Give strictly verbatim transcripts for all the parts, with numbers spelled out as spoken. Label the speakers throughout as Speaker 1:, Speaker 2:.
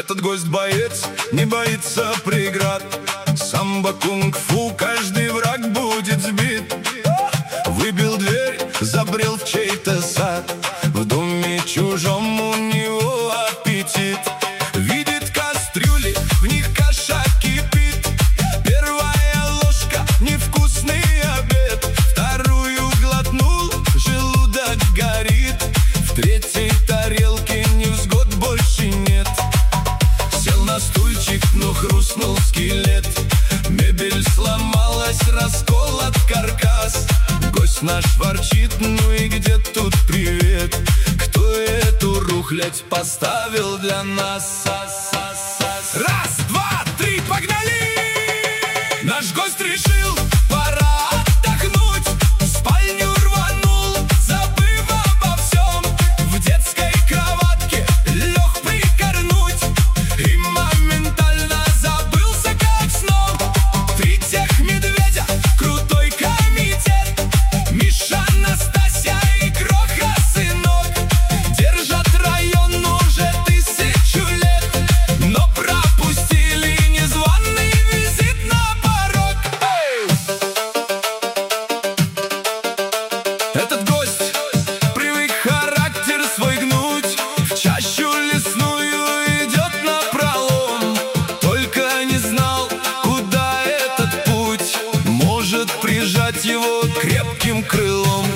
Speaker 1: Этот гость боец, не боится преград. Самбо, кунг-фу, каждый враг будет сбит. Выбил дверь, забрел в чей-то сад. В доме чужом у него аппетит. Видит кастрюли, в них каша кипит. Первая ложка, невкусный обед. Вторую глотнул, желудок горит. В третьей тарелке невзгод больше нет. Сел на стульчик, но хрустнул скелет. Мебель сломалась, расколот каркас. Гость наш ворчит, ну и где тут привет? Кто эту рухлядь поставил для нас? Раз, два, три, погнали! Наш гость решил, пора отдохнуть. В спальню рванул, забыв обо всем. В детской кроватке лег прикорнуть и моментально забылся как сном. Три тех медведя, крутой комитет. Миша, Настасья и Кроха, сынок. Держат район уже тысячу лет, но пропустили незваный визит на порог. Эй! Этот гость привык характер свой гнуть. В чащу лесную идет напролом. Только не знал, куда этот путь может прижать его крепким крылом.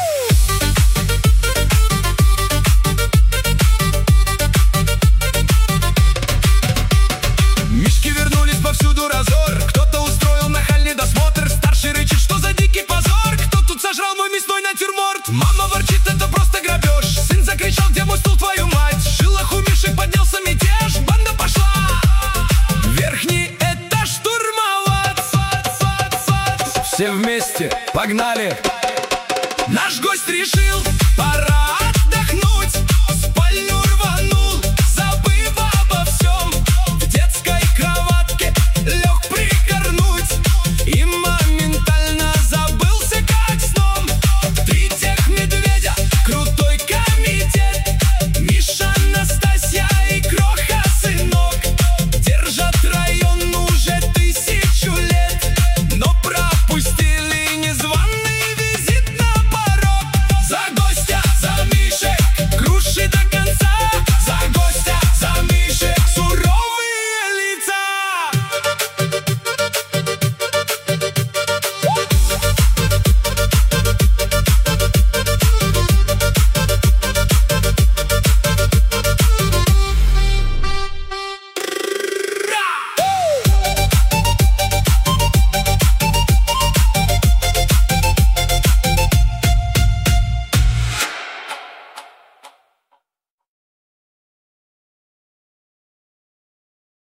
Speaker 1: Мишки вернулись, повсюду разор. Кто-то устроил нахальный досмотр. Старший рычит, что за дикий позор. Кто тут сожрал мой мясной натюрморт? Мама ворчит, это просто грабеж. Сын закричал, где мой стул, твою мать? В жилах у Миши поднялся мятеж. Банда пошла верхний этаж штурмовать. Все вместе, погнали!